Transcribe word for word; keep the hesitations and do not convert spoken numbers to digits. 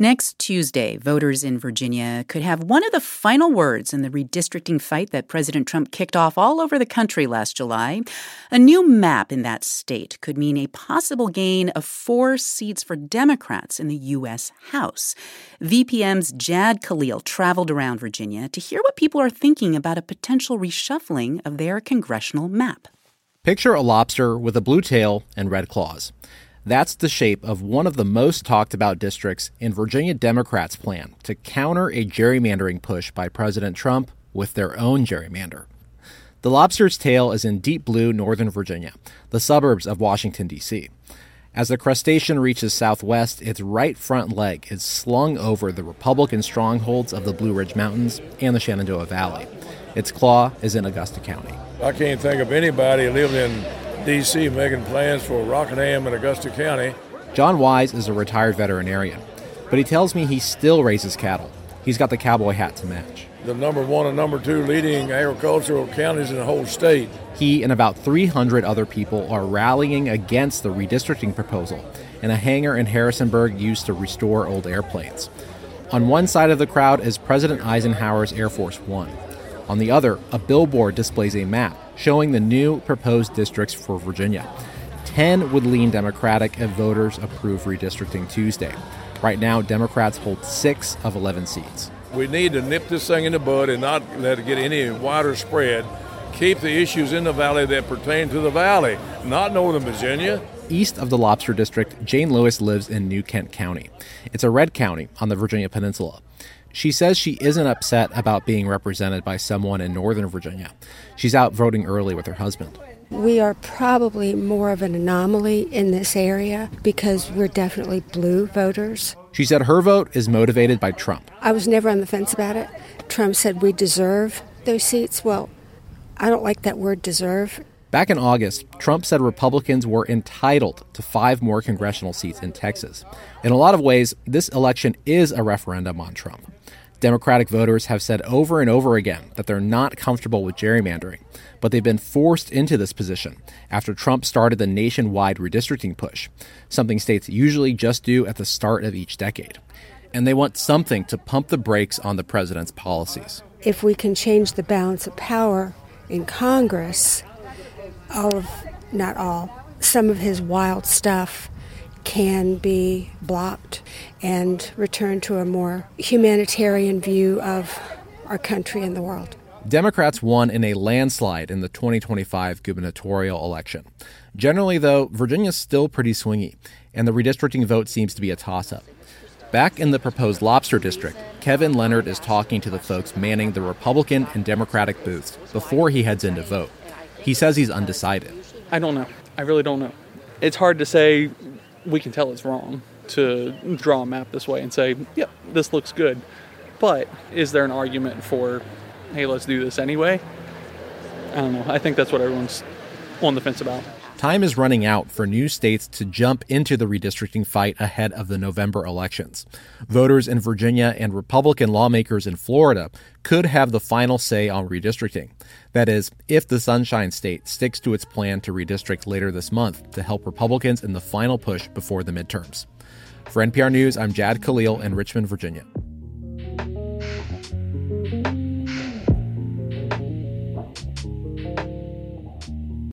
Next Tuesday, voters in Virginia could have one of the final words in the redistricting fight that President Trump kicked off all over the country last July. A new map in that state could mean a possible gain of four seats for Democrats in the U S House. V P M's Jad Khalil traveled around Virginia to hear what people are thinking about a potential reshuffling of their congressional map. Picture a lobster with a blue tail and red claws. That's the shape of one of the most talked about districts in Virginia Democrats' plan to counter a gerrymandering push by President Trump with their own gerrymander. The lobster's tail is in deep blue Northern Virginia, the suburbs of Washington, D C. As the crustacean reaches southwest, its right front leg is slung over the Republican strongholds of the Blue Ridge Mountains and the Shenandoah Valley. Its claw is in Augusta County. I can't think of anybody living in D C making plans for Rockingham and Augusta County. John Wise is a retired veterinarian, but he tells me he still raises cattle. He's got the cowboy hat to match. The number one and number two leading agricultural counties in the whole state. He and about three hundred other people are rallying against the redistricting proposal in a hangar in Harrisonburg used to restore old airplanes. On one side of the crowd is President Eisenhower's Air Force One. On the other, a billboard displays a map showing the new proposed districts for Virginia. Ten would lean Democratic if voters approve redistricting Tuesday. Right now, Democrats hold six of eleven seats. We need to nip this thing in the bud and not let it get any wider spread. Keep the issues in the valley that pertain to the valley, not Northern Virginia. East of the Lobster District, Jane Lewis lives in New Kent County. It's a red county on the Virginia Peninsula. She says she isn't upset about being represented by someone in Northern Virginia. She's out voting early with her husband. We are probably more of an anomaly in this area because we're definitely blue voters. She said her vote is motivated by Trump. I was never on the fence about it. Trump said we deserve those seats. Well, I don't like that word deserve. Back in August, Trump said Republicans were entitled to five more congressional seats in Texas. In a lot of ways, this election is a referendum on Trump. Democratic voters have said over and over again that they're not comfortable with gerrymandering, but they've been forced into this position after Trump started the nationwide redistricting push, something states usually just do at the start of each decade. And they want something to pump the brakes on the president's policies. If we can change the balance of power in Congress, all of, not all, some of his wild stuff can be blocked and return to a more humanitarian view of our country and the world. Democrats won in a landslide in the twenty twenty-five gubernatorial election. Generally, though, Virginia's still pretty swingy, and the redistricting vote seems to be a toss-up. Back in the proposed Lobster District, Kevin Leonard is talking to the folks manning the Republican and Democratic booths before he heads in to vote. He says he's undecided. I don't know. I really don't know. It's hard to say we can tell it's wrong to draw a map this way and say, yep, this looks good. But is there an argument for, hey, let's do this anyway? I don't know. I think that's what everyone's on the fence about. Time is running out for new states to jump into the redistricting fight ahead of the November elections. Voters in Virginia and Republican lawmakers in Florida could have the final say on redistricting. That is, if the Sunshine State sticks to its plan to redistrict later this month to help Republicans in the final push before the midterms. For N P R News, I'm Jad Khalil in Richmond, Virginia.